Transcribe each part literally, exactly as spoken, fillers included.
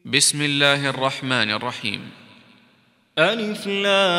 بسم الله الرحمن الرحيم. ألف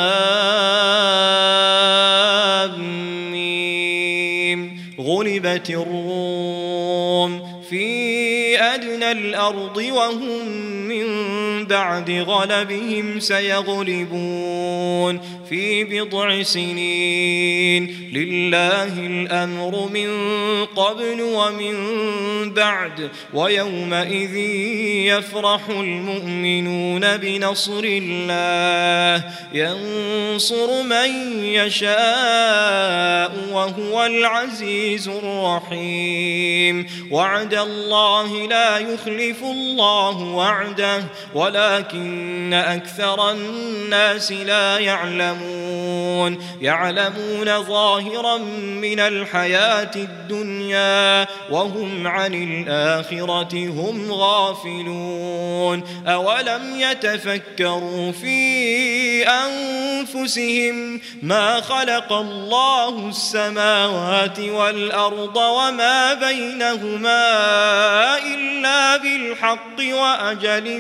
لام ميم. غلبت الروم في أدنى الأرض وهم من بعد غلبهم سيغلبون في بضع سنين. لله الأمر من قبل ومن بعد ويومئذ يفرح المؤمنون بنصر الله ينصر من يشاء وهو العزيز الرحيم. وعد الله لا يخلف الله وعده ولكن أكثر الناس لا يعلمون. يعلمون ظاهرا من الحياة الدنيا وهم عن الآخرة هم غافلون. أولم يتفكروا في أنفسهم ما خلق الله السماوات والأرض وما بينهما إلا بالحق وأجل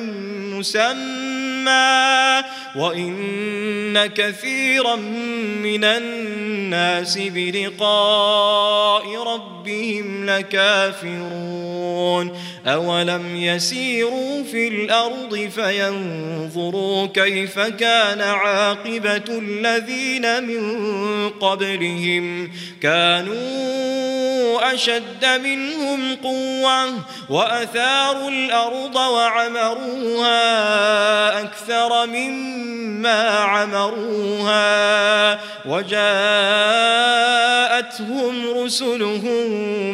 مسمى وإن كثيرا من الناس بلقاء ربهم لكافرون. أولم يسيروا في الأرض فينظروا كيف كان عاقبة الذين من قبلهم كانوا أشد منهم قوة وأثاروا الأرض وعمروها أكثر مما عمروها وجاءتهم رسلهم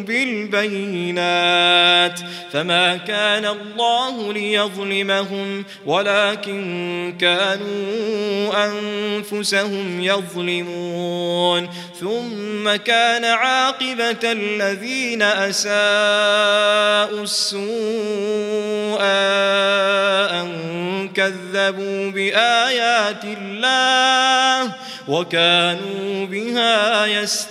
بالبينات فما كان الله ليظلمهم ولكن كانوا أنفسهم يظلمون. ثم كان عاقبة الذين أساءوا السوء أن كذبوا بآيات الله وكانوا بها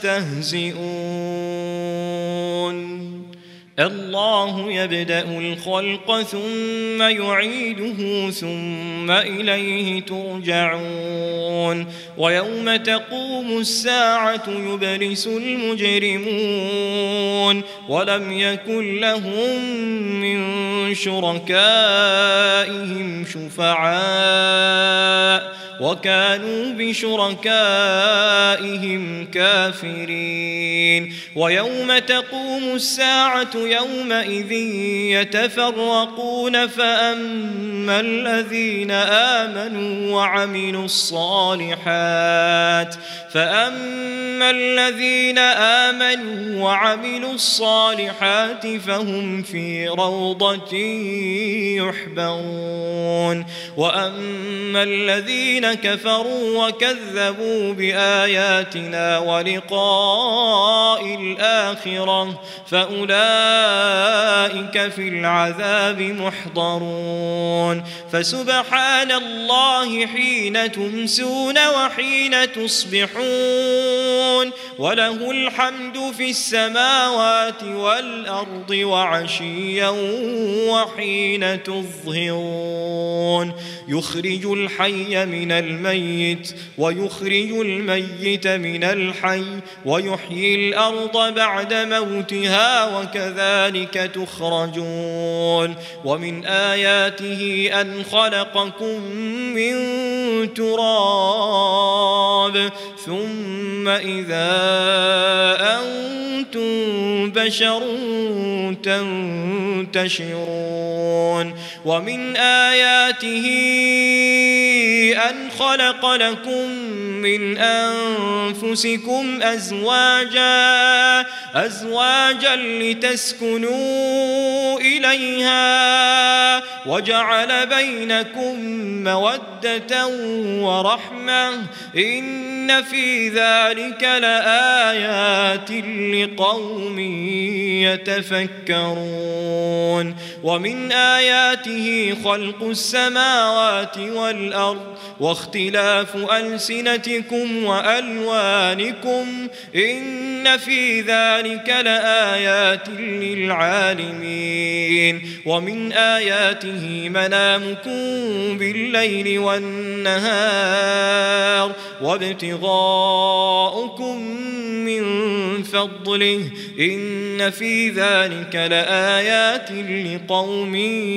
يستهزئون. الله يبدأ الخلق ثم يعيده ثم إليه ترجعون. ويوم تقوم الساعة يبلس المجرمون ولم يكن لهم من شركائهم شفعاء وكانوا بشركائهم كافرين. ويوم تقوم الساعة يومئذ يتفرقون فأما الذين آمنوا وعملوا الصالحات فأما الذين آمنوا وعملوا الصالحات فهم في روضة يحبرون. وأما الذين كفروا وكذبوا بآياتنا ولقاء الآخرة فأولئك في العذاب محضرون. فسبحان الله حين تمسون وحين تصبحون وله الحمد في السماوات والأرض وعشيا وحين تظهرون. يخرج الحي من الميت ويخرج الميت من الحي ويحيي الأرض بعد موتها وكذلك تخرجون. ومن آياته أن خلقكم من تراب ثم إذا أنتم بشر تنتشرون. ومن آياته أن خلق لكم من أنفسكم أزواجا أزواجا لتسكنوا إليها وجعل بينكم مودة ورحمة إن إن في ذلك لآيات لقوم يتفكرون ومن آياته خلق السماوات والأرض واختلاف ألسنتكم وألوانكم إن في ذلك لآيات للعالمين ومن آياته منامكم بالليل والنهار وابتغاؤكم من فضله إن في ذلك لآيات لقوم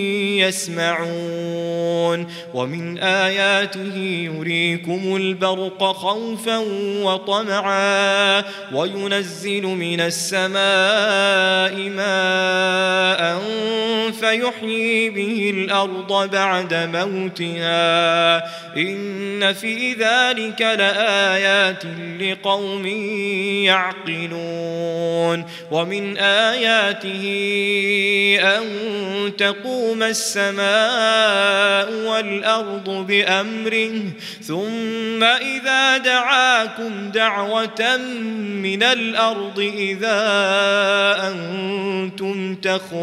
يسمعون ومن آياته يريكم البرق خوفا وطمعا وينزل من السماء ماء فيحيي به الأرض بعد موتها إن في ذلك لآيات لقوم يعقلون ومن آياته أن تقوم السماء والأرض بأمره ثم إذا دعاكم دعوة من الأرض إذا أنتم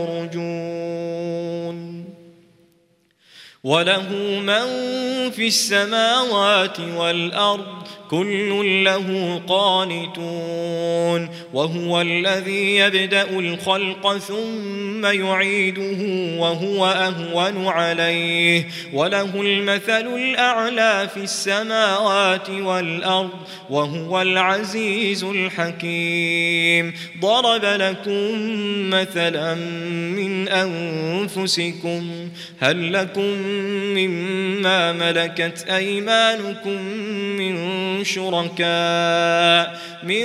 تخرجون وله من في السماوات والأرض كل له قانتون وهو الذي يبدأ الخلق ثم يعيده وهو أهون عليه وله المثل الأعلى في السماوات والأرض وهو العزيز الحكيم ضرب لكم مثلا من أنفسكم هل لكم مما ملكت أيمانكم من شركاء من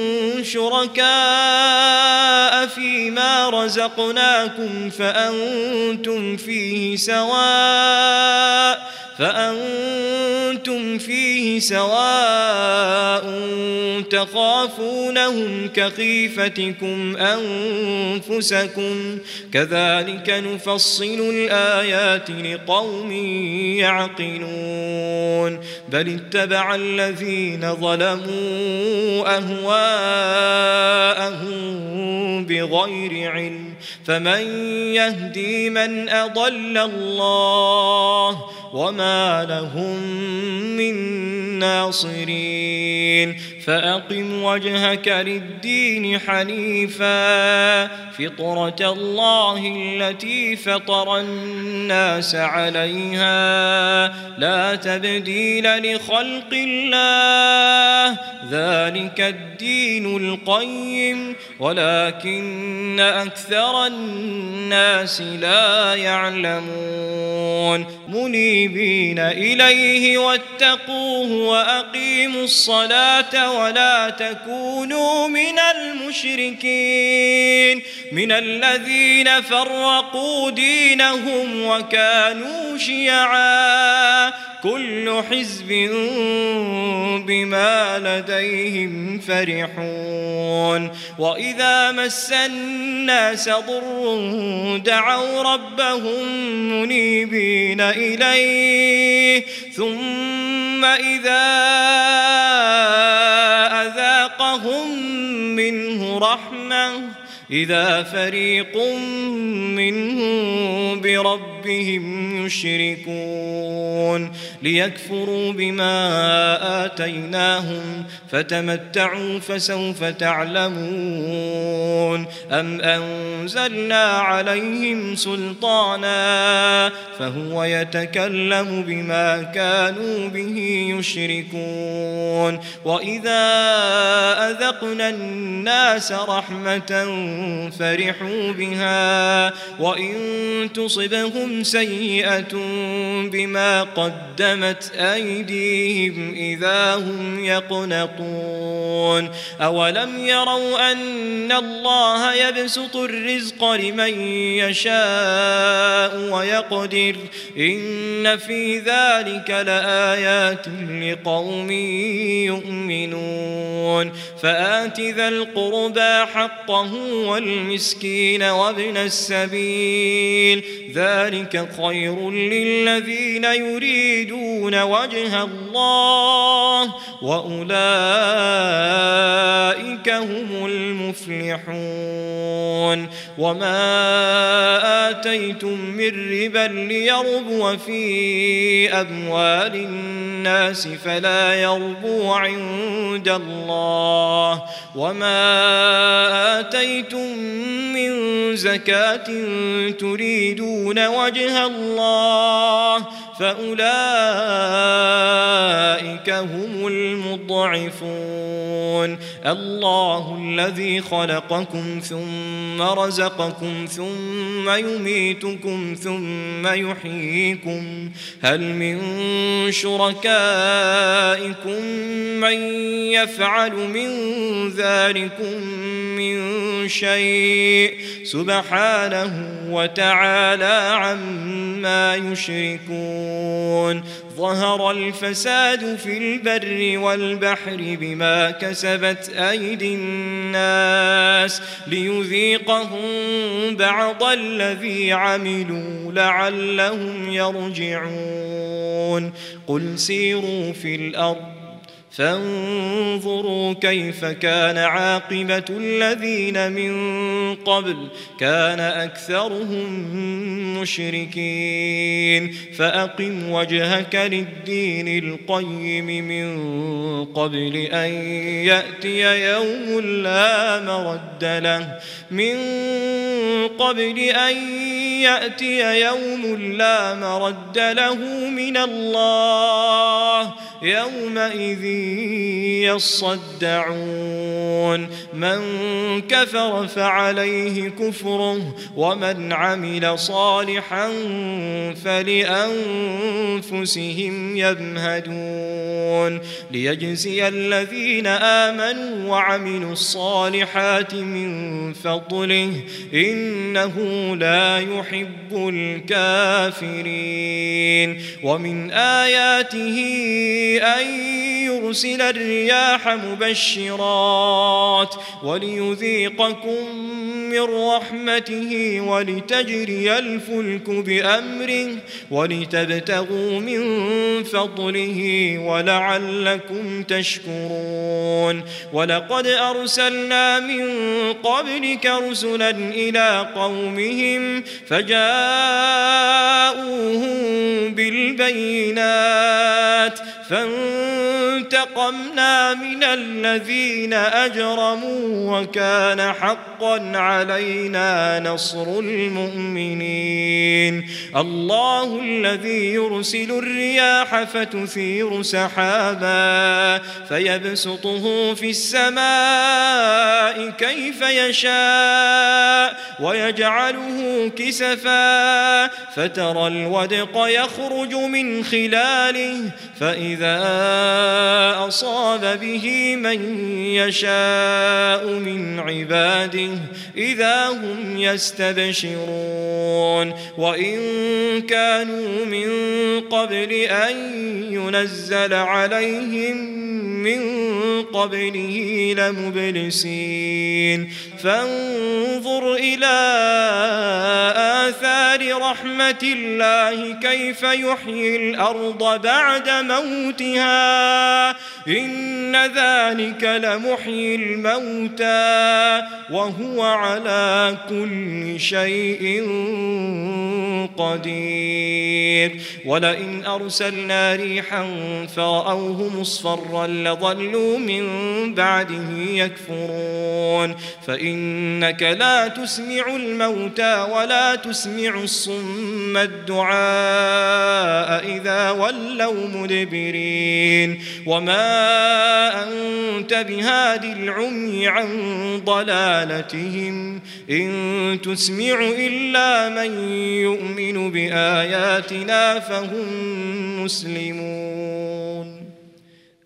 شركاء فيما رزقناكم فأنتم فيه سواء فأنتم فيه سواء تخافونهم كخيفتكم أنفسكم كذلك نفصل الآيات لقوم يعقلون بل اتبع الذين ظلموا أهواءهم بغير علم فمن يهدي من أضل الله وما لهم من ناصرين فأقم وجهك للدين حنيفا فطرة الله التي فطر الناس عليها لا تبديل لخلق الله ذلك الدين القيم ولكن أكثر الناس لا يعلمون منيبين إليه واتقوه وأقيموا الصلاة ولا تكونوا من المشركين من الذين فرقوا دينهم وكانوا شيعا كل حزب بما لديهم فرحون وإذا مس الناس ضر دعوا ربهم منيبين إليه ثم إذا أذاقهم منه رحمة إذا فريق منهم بربهم يشركون ليكفروا بما آتيناهم فتمتعوا فسوف تعلمون أم أنزلنا عليهم سلطانا فهو يتكلم بما كانوا به يشركون وإذا أذقنا الناس رحمة فرحوا بها وإن تصبهم سيئة بما قدمت أيديهم إذا هم يقنطون أولم يروا أن الله يبسط الرزق لمن يشاء ويقدر إن في ذلك لآيات لقوم يؤمنون فآت ذا القربى حقه والمسكين وابن السبيل ذلك خير للذين يريدون وجه الله وأولئك هم المفلحون. وما آتيتم من ربا ليربو في أموال الناس فلا يربو عند الله، وما آتيتم من زكاة تريدون وجه الله فأولئك هم المضعفون. الله الذي خلقكم ثم رزقكم ثم يميتكم ثم يحييكم، هل من شركائكم من يفعل من ذلكم من شيء؟ سبحانه وتعالى عما يشركون. ظهر الفساد في البر والبحر بما كسبت أيدي الناس ليذيقهم بعض الذي عملوا لعلهم يرجعون. قل سيروا في الأرض فانظروا كيف كان عاقبة الذين من قبل، كان أكثرهم مشركين. فأقم وجهك للدين القيم من قبل أن يأتي يوم لا مرد له من قبل أن يأتي يوم لا مرد له من الله، يومئذ يصدعون. من كفر فعليه كفره ومن عمل صالحا فلأنفسهم يمهدون. ليجزي الذين آمنوا وعملوا الصالحات من فضله إنه لا يحب الكافرين. ومن آياته أن يرسل الرياح مبشرات وليذيقكم من رحمته ولتجري الفلك بأمره ولتبتغوا من فضله ولعلكم تشكرون. ولقد أرسلنا من قبلك رسلا إلى قومهم فجاءوهم بالبينات فانتقمنا من الذين أجرموا وكان حقا علينا نصر المؤمنين. الله الذي يرسل الرياح فتثير سحابا فيبسطه في السماء كيف يشاء ويجعله كسفا فترى الودق يخرج من خلاله فإذا أصاب به من يشاء من عباده إذا هم يستبشرون. وإن كانوا من قبل أن ينزل عليهم من قبله لمبلسين. فانظر إلى آثار رحمة الله كيف يحيي الأرض بعد موتها إن ذلك لمحيي الموتى وهو على كل شيء قدير. ولئن أرسلنا ريحا فرأوه مصفرا لظلوا من بعده يكفرون. فإنك لا تسمع الموتى ولا تسمع الصم الدعاء إذا ولوا مدبرين. وما أنت بهاد العمي عن ضلالتهم إن تسمع إلا من يؤمن بآياتنا فهم مسلمون.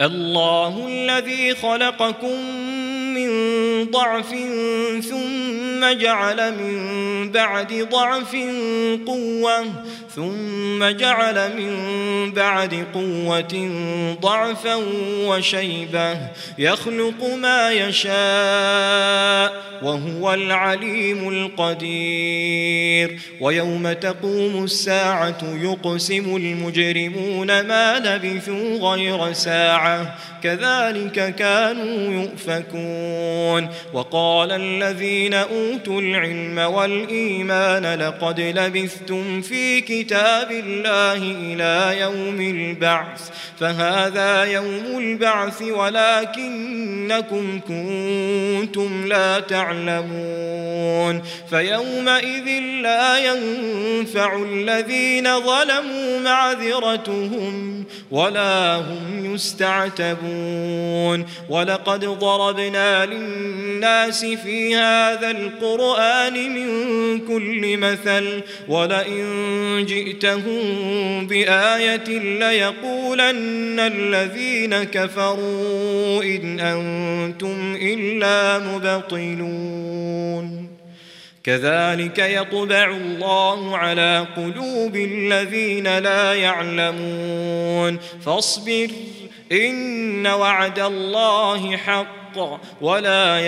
الله الذي خلقكم من ضعف ثم ثم جعل من بعد ضعف قوة ثم جعل من بعد قوة ضعفا وشيبة يخلق ما يشاء وهو العليم القدير. ويوم تقوم الساعة يقسم المجرمون ما لبثوا غير ساعة كذلك كانوا يؤفكون. وقال الذين أوتوا العلم والإيمان لقد لبثتم في كتاب الله إلى يوم البعث فهذا يوم البعث ولكنكم كنتم لا تعلمون. فيومئذ لا ينفع الذين ظلموا معذرتهم ولا هم يستعتبون. ولقد ضربنا للناس في هذا القرآن من كل مثل ولئن جئتهم بآية ليقولن الذين كفروا إن أنتم إلا مبطلون. كذلك يطبع الله على قلوب الذين لا يعلمون. فاصبر إن وعد الله حق ولا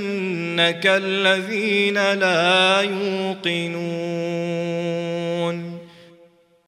يستخفنك الذين لا يوقنون.